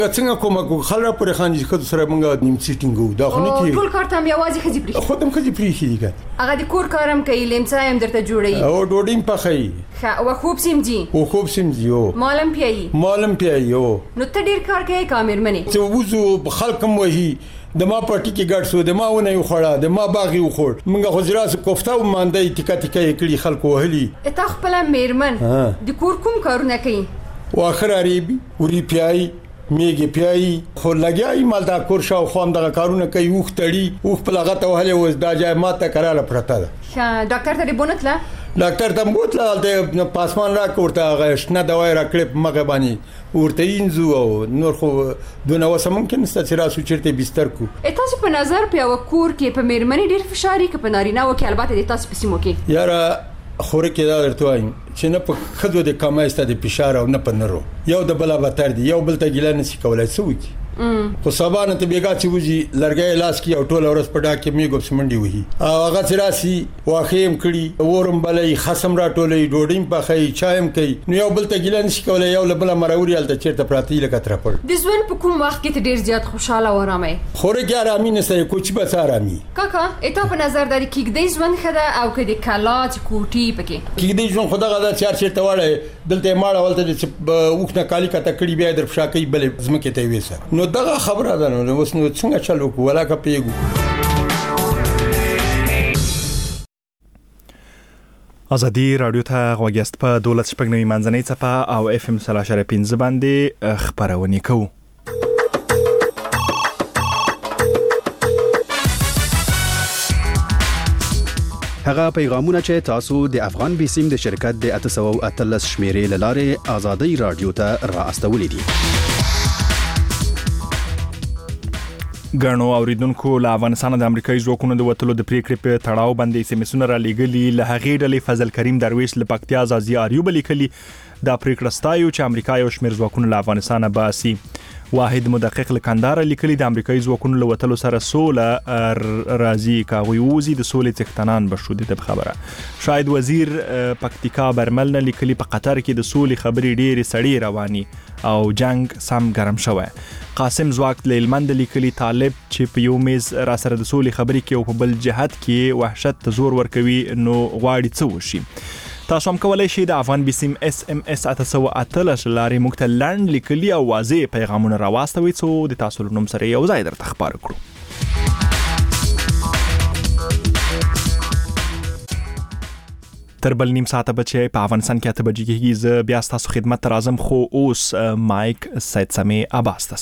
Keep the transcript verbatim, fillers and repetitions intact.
څنګه کومه کو خلک پر خانجي خو سره مونږه نیم سیټینګو دا خو نه کی ټول کار ته یوازې خځې پری خو تم خځې پری شي هغه د کور کارم کوي لمڅا هم درته جوړي او ډوډۍ پخای ښه او خوب سیمجی او خوب سیمجی او مالم پیایي مالم پیایي او نو ته ډیر کار کوي کامر منی چې وځو خلکم وਹੀ د ما پټی کې ګډ سو د ما ونه یو خړه د ما باغی وخور مونږه خزراس کوفته و مانده ټیکا ټیکا کړي خلکو وهلي اته خپل میرمن د کور کوم کارونه کوي واخر عربي وري پیایي میګي پیایي خو لګیای مال دا کور شاو خوام دغه کارونه کوي وختړي وخ په لغته وهله وز دا جای ماته کراله پرته ده ډاکټر ته بونتله ډاکټر ته بوتله د پاسمان را کوړه غشنه دوايي را کړې مګه باندې ورته اینزو او نور خو دونه وسه ممکن است چې راسو چیرته بستر کو تاسو په نظر په وکور کې په میرمنې ډیر فشاري کې په نارینه او کې البته د تاسو په سیمو کې یاره خوره کې دا درته وایم چې نه په خدو د کمایسته د فشار او نه په نرو یو د بلا بتر دی یو بل ته ګیله نشي کولای څه وکی خو سبانه ته بیګا چې وږي لرګي لاس کې او ټول ورځ په ډا کې میګو سمندي وਹੀ او هغه سراسي واخیم کړي ورم بلې خصم را ټولې ډوډۍ په خې چایم کوي نو یو بل ته ګیله نشي کولای یو بل مروري الته چیرته پراتی لکه تر پړ د ژوند په کوم وخت کې ته ډیر زیات خوشاله و آرامه خوره کې آرامي نه سې کوچ به آرامي کاکا اته په نظر داري کې د ژوند خدا او کې د کلاچ کوټي پکې کې د ژوند خدا غدا چار چیرته واړې دلته ماړه ولته چې وښنه کالی کته کړي بیا در فشاکې بلې زمکه ته وېسه نو دغه خبره ده نو اوس نو څنګه چلو کو ولا کا پیګو ازادي رادیو ته غوږیاست په دولت شپږنوي منځنۍ څپه او اف ام سلاشره پنځه باندې خبرونه کوو هغه پیغامونه چې تاسو د افغان بیسیم د شرکت د اته سوه او اتلس شمیرې لاره ازادي رادیو ته را استولې دي ګڼو اوریدونکو له افغانستان د امریکایي ځواکونو د وټلو د پریکړې په تړاو باندې سیمسونه را لېږلي له هغې ډلې فضل کریم درویش له پکتیا ازازي اریوب لیکلي دا پریکړه ستایو چې امریکا یو شمېر ځواکونه له افغانستانه باسي واحد مدقق لکندار لیکلي د امریکایي ځواکونو له وټلو سره سوله راځي کاغوي وزي د سولې څښتنان بشو دي د خبره شاید وزیر پکتیکا برمل نه لیکلي په قطر کې د سولې خبرې ډېرې سړې رواني او جنگ سم ګرم شوی قاسم زواک لیلمند لیکلي طالب چې په یو میز را سره د سولې خبرې کې او په بل جهت کې وحشت ته زور ورکوي نو غواړي څه وشي تاسو هم کولای شئ د افغان بیسیم اس ام اس اته سوه اتلس لارې موږ ته لنډ لیکلي او واضح پیغامونه راواستوئ څو د تاسو له نوم سره یو ځای درته خپاره کړو تر بل نیم ساعته بچي په افغانستان کې اته بجې کېږي زه بیا ستاسو خدمت ته راځم خو اوس مایک سید سمې عباس